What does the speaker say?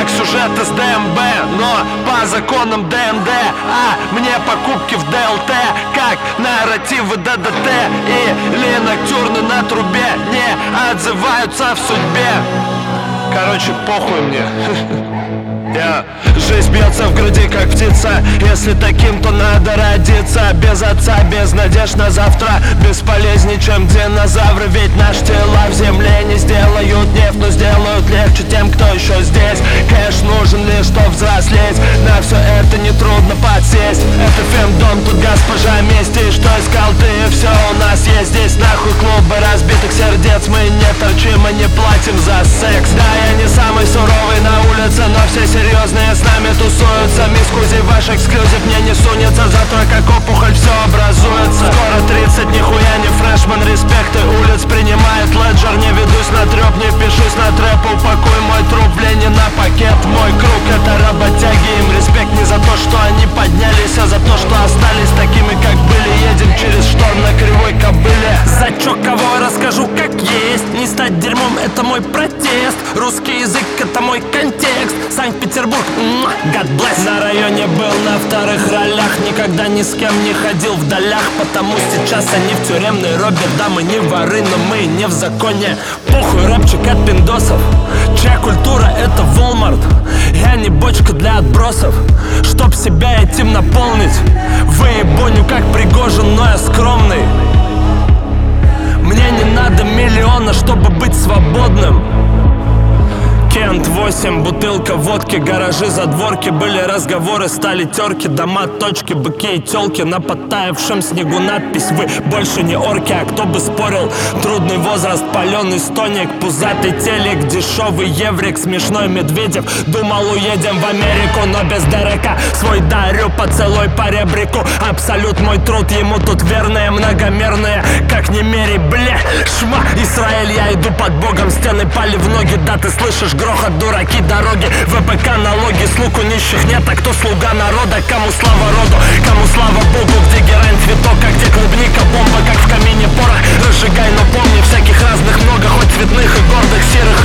сюжет из ДМБ, но по законам ДНД. А мне покупки в ДЛТ, как нарративы ДДТ. Или ноктюрны на трубе не отзываются в судьбе. Короче, похуй мне. Жизнь бьется в груди, как птица. Если таким, то надо родиться. Без отца, без надежд на завтра. Бесполезней, чем динозавры. Ведь наши тела в земле не сделают нефть, но сделают легче тем, кто еще здесь. Кэш нужен лишь, чтоб взрослеть. На все это нетрудно подсесть. Это фэндом, тут госпожа мести. Что искал ты, все у нас есть здесь. Нахуй клубы разбитых сердец. Мы не торчим и не платим за секс. Да, я не самый суровый на улице, но все серьезные с нами тусуются. Мискузи, ваш эксклюзив мне не сунется. Завтра как опухоль все образуется. Скоро 30, нихуя не фрешман. Респекты улиц принимает леджер. Не ведусь на трёп, не впишусь на трэп. Упакуй мой труп в Ленина пакет. Мой круг это работяги. Им респект не за то, что они поднялись, а за то, что остались такими, как были. Едем через шторм на кривой кобыле. За чё кого расскажу как есть. Не стать дерьмом это мой протест. Русский язык это мой контекст. Санкт-Петербург, God bless. На районе был на вторых ролях. Никогда ни с кем не ходил в долях. Потому сейчас они в тюремной робе. Да, мы не воры, но мы не в законе. Похуй, рэпчик от пиндосов. Чья культура это Walmart. Я не бочка для отбросов. Чтоб себя этим наполнить. Выебоню как Пригожин, но я скромный. Мне не надо миллиона, чтобы быть свободным. Кент 8, бутылка водки, гаражи, задворки. Были разговоры, стали терки, дома, точки, быки и телки. На подтаявшем снегу надпись: вы больше не орки. А кто бы спорил? Трудный возраст, паленый стоник, пузатый телек, дешевый еврик, смешной Медведев. Думал, уедем в Америку, но без Дерека. Свой дарю поцелуй по ребрику. Абсолют мой труд, ему тут верные, многомерные. Как не мерей, бля, шма. Израиль, я иду под Богом, стены пали в ноги. Да, ты слышишь грохот, дураки, дороги, ВПК, налоги, слуг у нищих нет, а кто слуга народа? Кому слава роду, кому слава Богу? Где герань, цветок, а где клубника, бомба, как в камине порох. Разжигай, но помни, всяких разных много, хоть цветных и гордых, серых